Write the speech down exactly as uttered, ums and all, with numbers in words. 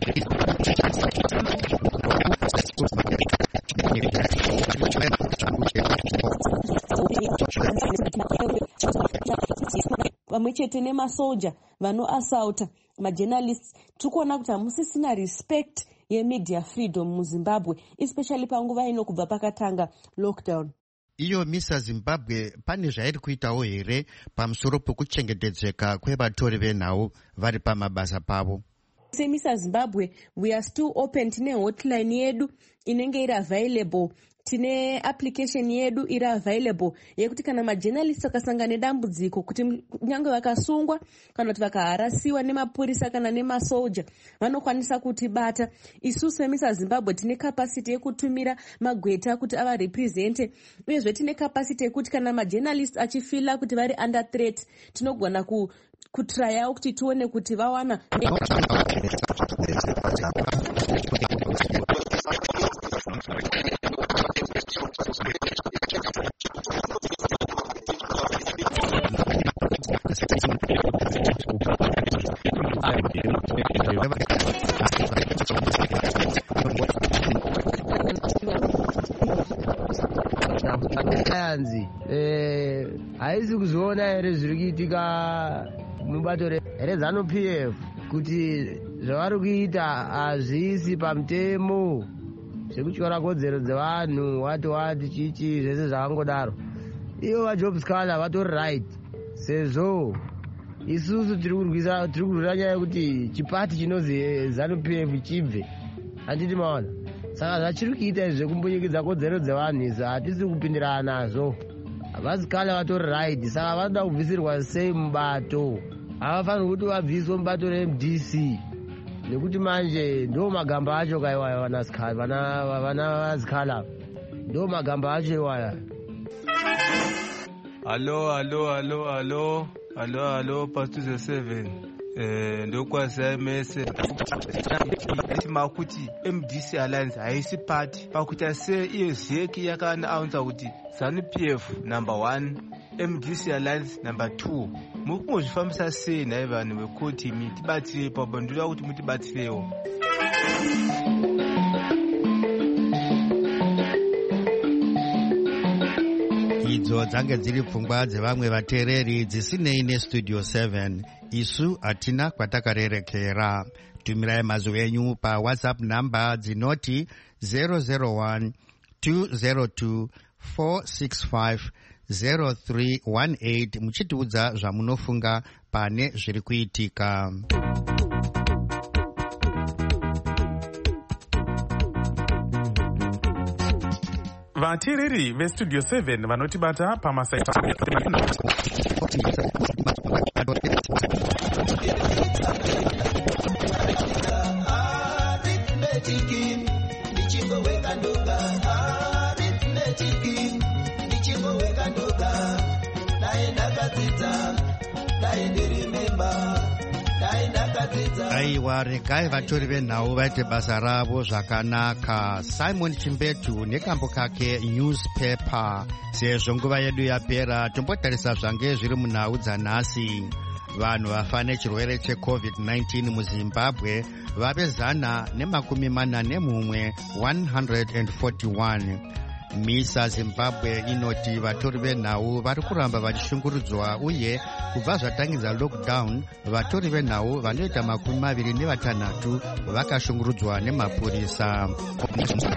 Pamwe chete nemasoja vanoasauta majournalists, tikuona kuti hamusisina respect yemedia freedom muZimbabwe, especially panguva ino kubva pakatanga lockdown. Iyo misa Zimbabwe pane zvairi kuitawo here pamusoro pekuchengetedzeka kwevatori venhau vari pamabasa pavo? Semisa Zimbabwe, we are still open. Tine hotline yedu inenge iri available, tine application yedu iri available yekuti kana majournalists akasangana nedambudziko kuti nyange vakasungwa kana kuti vakaharasiwa nemapurisa kana nemasoja vanokwanisa kutibata. Isusu semisa Zimbabwe tine capacity yekutumira magweta kuti ava represente, uyezve tine capacity yekuti kana majournalists achifila kuti vari under threat tinogona ku kutraya kuti tuone kuti vawana Anzi eh haisi kuzoona here zviri kuitika mubato reZANU P F kuti zvavari kuita hazvisi pamutemo zvekutyora kodzero dzevanhu wati wati chichi zvese zvakangodaro. Ivo vaJob Scaler vatori right, sezvo isusu tiri kurwisa tiri kurwira nyaya yekuti chipati chinozi ZANU P F chibve, handiti maona. Saka zvachiri kuita zvekumbunyikidzwa kodzero dzevanhu izvi hatisi kupindirana nazvo. VaScaler vatori right, saka vanoda kubvisirwa sei mubato. Havafaniri kuti vabviswe mubato reM D C nekuti manje ndo magamba acho kaiwaya vana vana vaScaler, ndo magamba acho iwaya. Hello, hello, hello, hello, hello, hello, Pastor seven. Eh, ndokwasa message makuti M D C Alliance haisi party pakuti se iyo zeki yakanaanza kuti ZANU P F number one, M D C Alliance number two. Mukungozvifambisa sei nai vanhu vekoti mitibatsire papo, ndoda kuti mutibatsirewo. Idzo dzange dziri pfungwa dzevamwe vateereri dzisinei neStudio seven. Isu hatina kwatakarerekera. Tumirai mazwi enyu pa WhatsApp number dzinoti zero zero one two zero two four six five zero three one eight muchitiudza zvamunofunga pane zviri kuitika. Vateereri veStudio seven vanotibata pamasaita aiwa regai vatori venhau vaite basa ravo zvakanaka. Simon Chimbetu nekambo kake newspaper. Sezvo nguva yedu yapera, tombotarisa zvange zviri munhau dzanhasi. Vanhu vafa nechirwere checovid nineteen muZimbabwe vave zana nemakumi mana nemumwe one hundred forty-one. Misa Zimbabwe inoti vatori venhau vari kuramba vachishungurudzwa, uye kubva zvatangidza lockdown vatori venhau vanoita makumi maviri nevatanhatu vakashungurudzwa nemapurisa.